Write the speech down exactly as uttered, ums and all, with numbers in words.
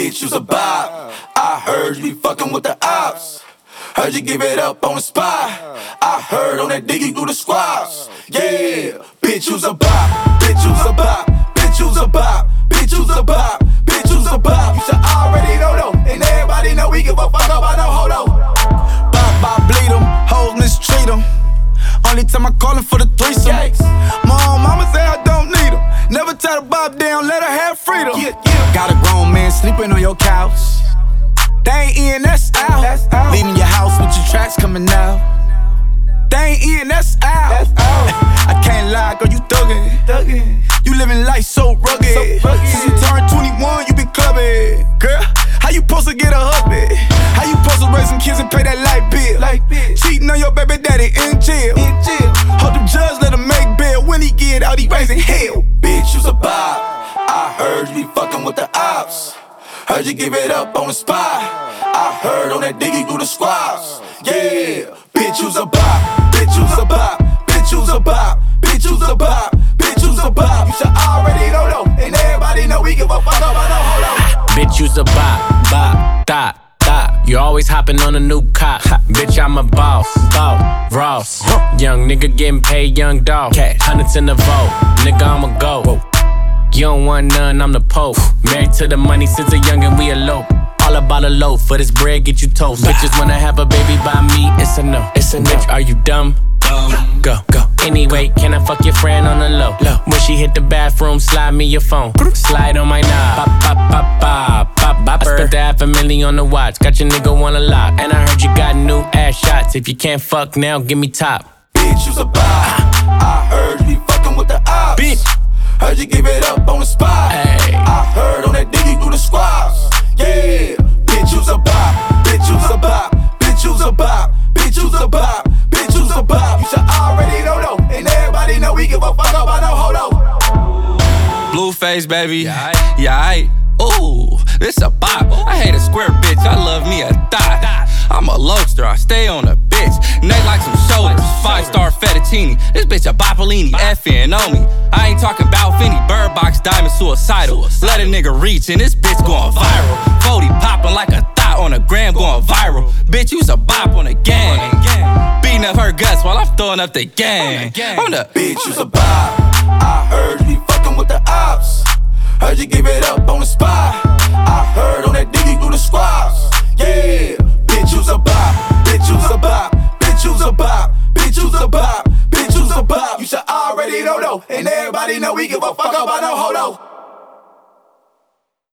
bitch, you's a bop. I heard you be fucking with the ops. Heard you give it up on the spot. I heard on that diggy through the squats. Yeah, bitch, you's a bop. Bitch, you's a bop. Bitch, you's a bop. Bitch, you's a bop. Bitch, you's a bop. You should already know though, and everybody know we give a fuck about no hold on. Bop, bop, bleed them, hoes mistreat them. Only time I call him for the threesome. Yikes. Mom, mama say I don't need him. Never tie the bob down, let her have freedom. Yeah, yeah. Got a grown man sleeping on your couch. They ain't in, that's out. That's out. Leaving your house with your tracks coming out. They ain't in, that's out. That's out. I can't lie, girl, you thuggin'. thuggin'. You living life so rugged. so rugged. Since you turned twenty-one, you been clubbing. Girl, how you supposed to get a hubby? How you supposed to raise some kids and pay that light bill? Light bill. Cheating on your baby daddy in jail. In jail. Hope the judge let him make bail. When he get out, he raising hell. Bitch, you's a bop. I heard you be fucking with the ops. Heard you give it up on the spot. I heard on that diggy through the squats. Yeah, bitch, you's a bop. Bitch, you's a bop. Bitch, you's a bop. Bitch, you's a bop. Bitch, you's a bop. You should already know though, and everybody know we give a fuck about no hold on. Bitch, you's a bop, bop, dot, dot. You always hopping on a new cop. Bitch, I'm a boss, boss, Ross. Young nigga getting paid, young dog. Hundreds in the vote, nigga, I'ma go. You don't want none, I'm the Pope. Married to the money since a youngin', we elope. All about a loaf, for this bread get you toast. Bitches wanna have a baby by me, it's a no. It's a no. Bitch, are you dumb? Dumb. Go, go. Anyway, can I fuck your friend on the low? low. When she hit the bathroom, slide me your phone. Slide on my knob. Pop, pop, pop, pop, pop, pop. I spent the half a million on the watch. Got your nigga wanna lock. And I heard you got new ass shots. If you can't fuck now, give me top. Bitch, you's a bop. I heard you be fucking with the ops. Bitch. Heard you give it up on the spot. Ay. I heard on that diggy through the squats. Yeah, bitch, you's a bop. Bitch, you's a bop. Bitch, you's a bop. Bitch, you's a bop. Bitch, you's a bop. You should already know though, and everybody know we give a fuck about no hold on. Blueface, baby. Yeah, I, yeah, I. Ooh, this a bop. I hate a square bitch. I love me a dot. I'm a lobster. I stay on a bitch. Neck like some shoulders. Five star fettuccine. This bitch a Boppolini. Effing on me. I ain't talking about Finny. Bird box diamond suicidal. Let a nigga reach and this bitch going viral. forty popping like a thought on a gram going viral. Bitch, you's a bop on the gang. Beating up her guts while I'm throwing up the gang. On the bitch, you's a bop. I heard you be fucking with the ops. Heard you give it up on the spot.